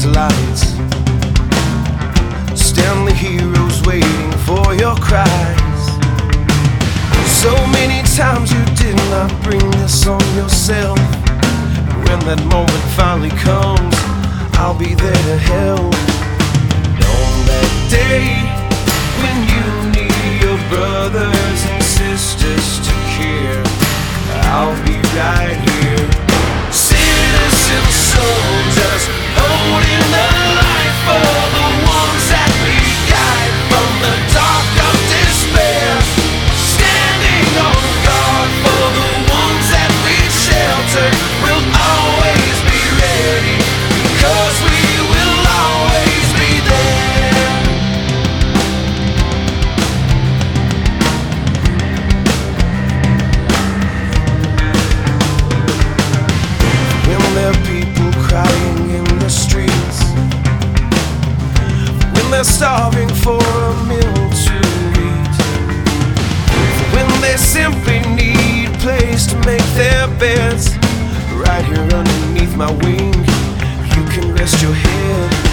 lights. Stand the heroes waiting for your cries. So many times you did not bring this on yourself. When that moment finally comes, I'll be there to help. On that day when you need your brothers and sisters to care, I'll be right here. Citizen soldiers holding the light for the ones that we guide from the dark of despair. Standing on guard for the ones that we shelter. We'll always be ready, because we will always be there. When there are people crying in the streets, when they're starving for a meal to eat, when they simply need a place to make their beds, right here underneath my wing, you can rest your head.